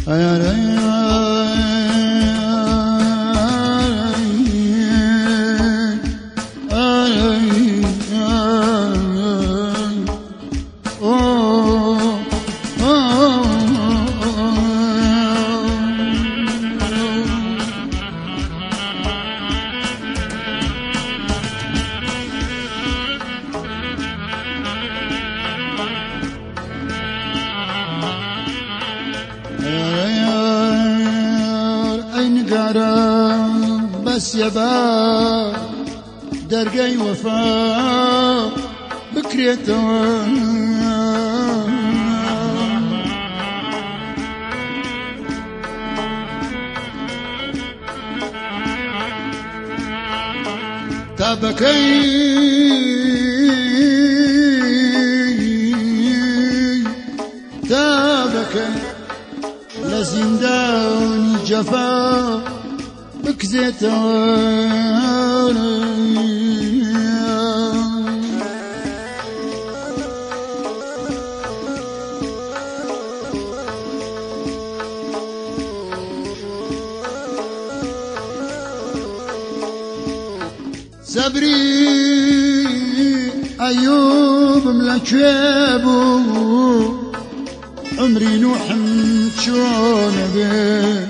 بس يبا درقي وفاء بكريتو تابكي لزندان جفا بكزيتان صبري أيوب ملكيبو عمري نوح شلون به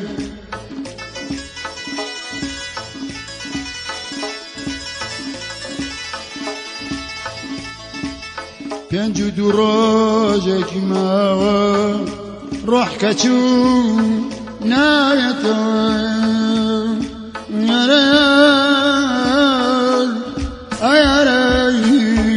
كان جدو روجك ما روح كتشو نايته يا ريال يا ريال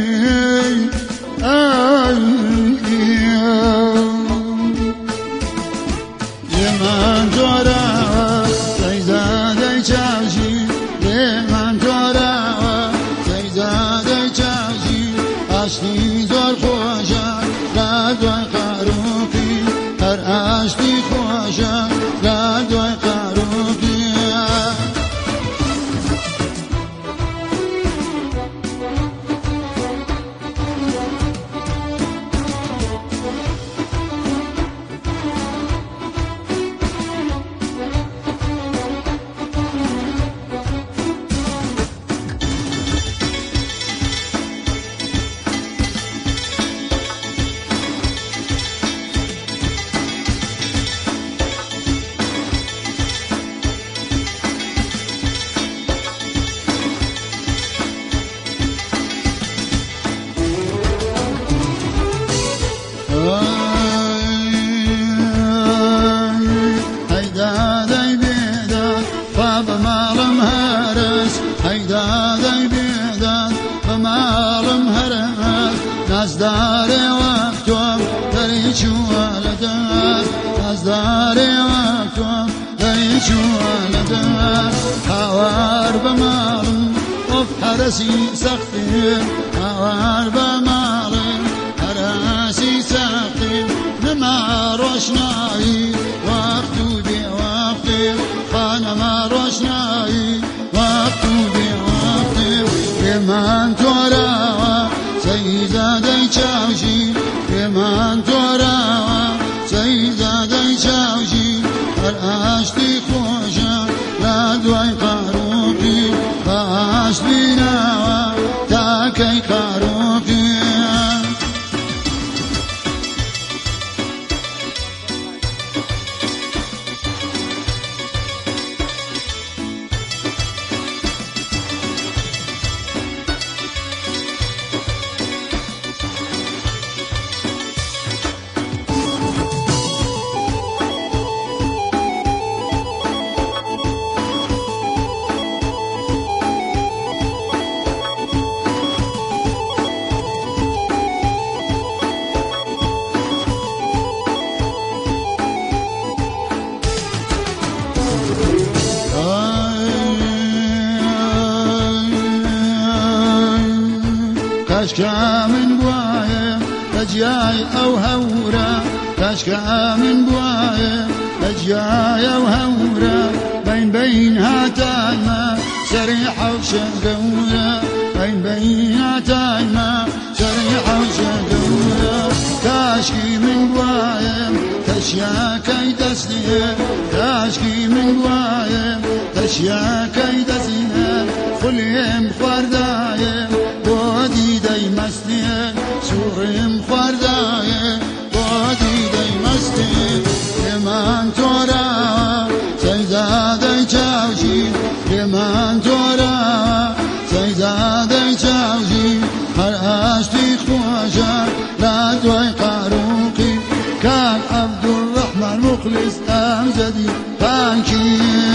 يمان جورا سيزادي چاشي يمان جورا سيزادي چاشي عشقي زور خوشا لدوي قاروقي هر عشقي خوشا لدوي قاروقي نزداري وقتهم دريشو ولدات نزداري وقتهم دريشو ولدات حوار بمالم وف حرسي سختين حوار بمالم حرسي سختين نما روشناي وقتو بوقتي خانا ما روشناي وقتو بوقتي بمن توراوا سيزادي چاوشي بمن توراوا سيزادي چاوشي هر عشقي خوشا لدوي قاروقي فاشبي ناوا تاكي قاروقي كاشكا من بوايا أجياي أو هورا كاشكا من بوايا أجياي أو هورا بين هاتاي ما سريحة وشقورا بين هاتاي ما سريحة وشقورا كاشكي من بوايا تشياكي دسنيه تشكي من قوايه تشياكي دسنيه خليم خواردايه بودي داي مستيه سورم خواردايه بودي داي مستيه لمن تورا سيزادي چاوشي لمن تورا سيزادي چاوشي هر اشتي خوشا لا دوي قاروقي كان عبد الرحمن مخلص أمجدي بانكي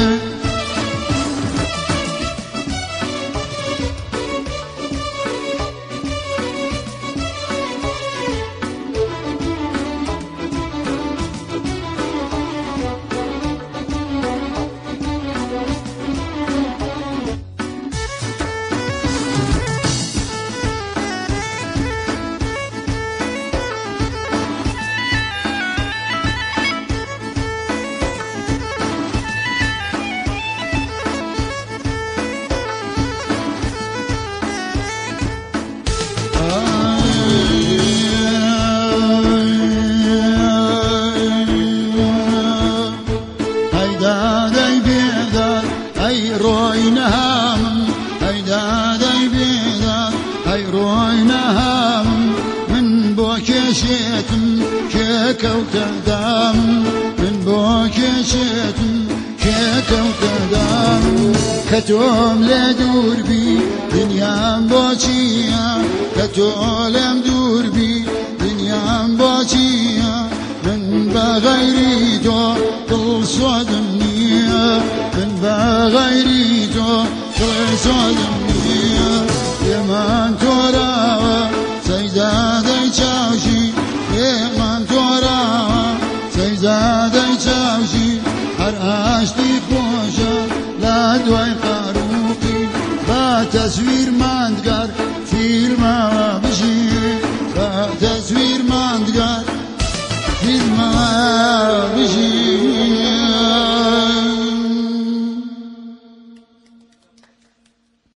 شيتم كيكا وتهدام من بوكي شيتم كيكا وتهدام كتوم لدور بي دنيا بوكيا كتولم دور بي دنيا بوكيا من بغيري تو صدمني من بغيري تو صدمني يمان تورا سيزادي چاوشي يمان تورا سيزادي چاوشي هر اشتي خوشا لا دوي قاروقي با تصوير مندقر فيلم بشي با تصوير